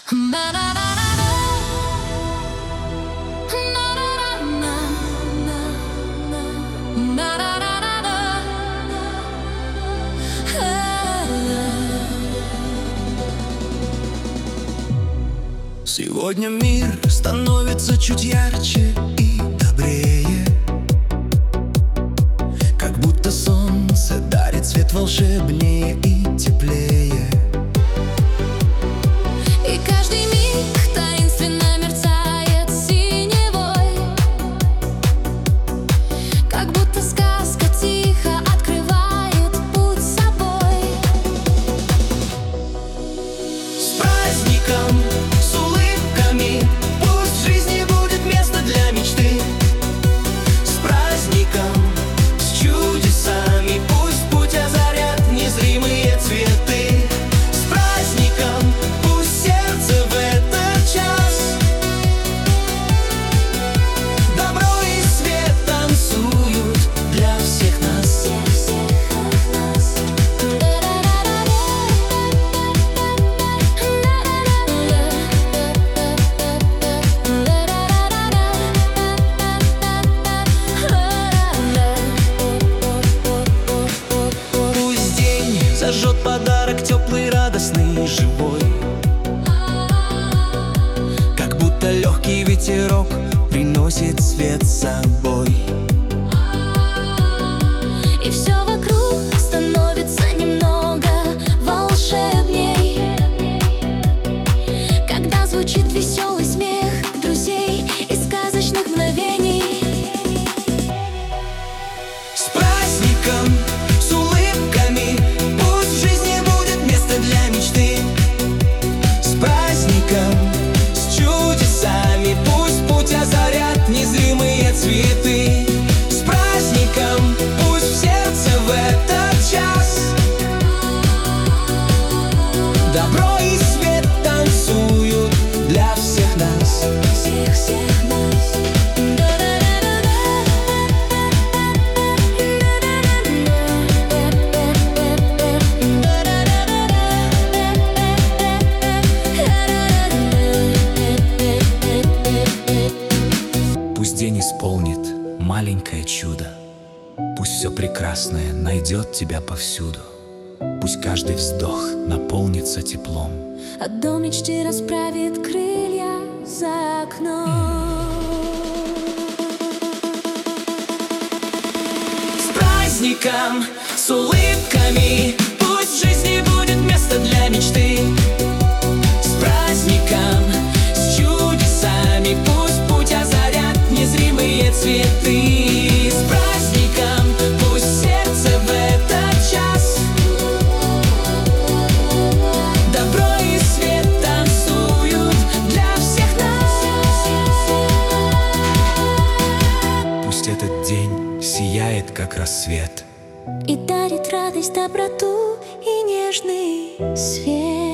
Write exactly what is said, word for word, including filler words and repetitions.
Сегодня мир становится чуть ярче и добрее, как будто солнце дарит свет волшебнее и теплее. И каждый миг таинственно мерцает синевой, как будто сказка тихо открывает путь с собой. С праздником, с улыбками, пусть в жизни будет место для мечты. С праздником, с чудесами, пусть путь озарят незримые цветы. С праздником, пусть сердце в этот час добро и свет танцуют для всех нас. Пусть день зажжет подарок теплый, радостный и живой, как будто легкий ветерок приносит свет с собой. И все вокруг становится немного волшебней, когда звучит веселый смех друзей и сказочных мгновений. С праздником, с улыбками, пусть в жизни будет место для мечты. С праздником, с чудесами, пусть путь озарят незримые цветы. С праздником, пусть в сердце в этот час добро и свет танцуют для всех нас. Всех, всех нас. Пусть день исполнит маленькое чудо, пусть все прекрасное найдет тебя повсюду. Пусть каждый вздох наполнится теплом, А до мечты расправит крылья за окном. С праздником, с улыбками, пусть в жизни будет место для мечты. С праздником, с чудесами, пусть путь озарят незримые цветы. С праздником, пусть сердце в этот час добро и свет танцуют для всех нас. Пусть этот день сияет, как рассвет, И дарит радость, доброту и нежный свет.